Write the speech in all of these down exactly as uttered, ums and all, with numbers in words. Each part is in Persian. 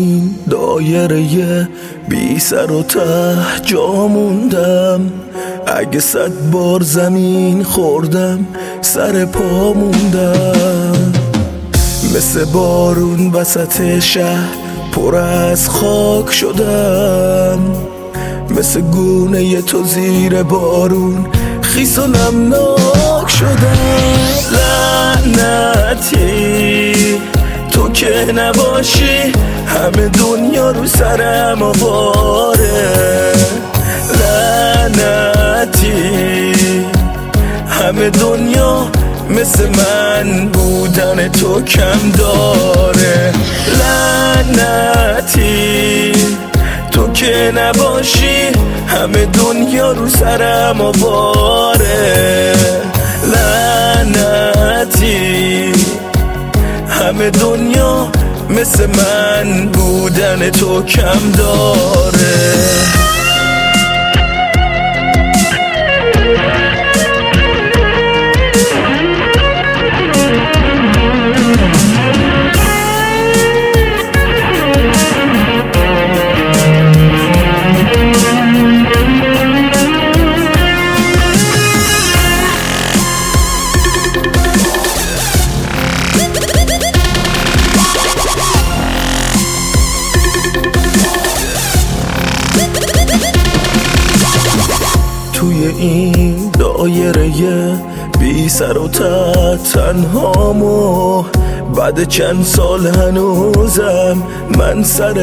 این دایره بی سر و ته جا موندم. اگه صد بار زمین خوردم سر پا موندم. مثل بارون وسط شهر پر از خاک شدم. مثل گونه تو زیر بارون خیس و نمناک شدم. لعنتی تو که نباشی همه دنیا رو سرم آواره. لعنتی همه دنیا مثل من بودن تو کم داره. لعنتی تو که نباشی همه دنیا رو سرم آواره. لعنتی همه دنیا مثل من بودن تو کم داره. توی این دایره بی سر و ته تنهامو بعد چند سال هنوزم من سر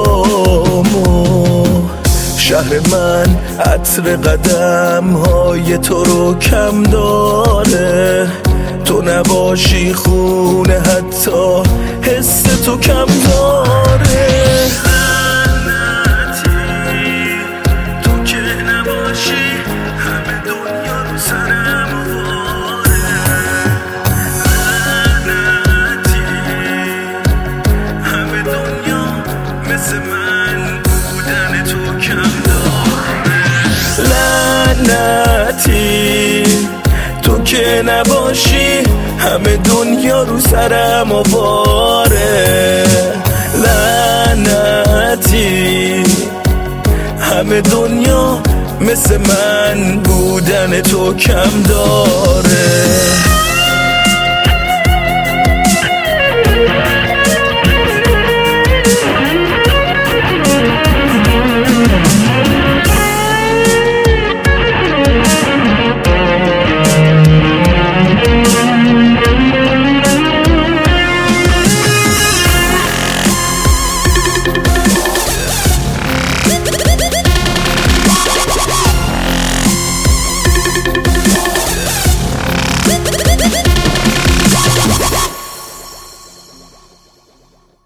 پامو. شهر من عطر قدم های تو رو کم داره. تو نباشی خونه حتی حس تو کم داره. لعنتی تو که نباشی همه دنیا رو سرم آواره. لعنتی همه دنیا مثل من بودن تو کم داره.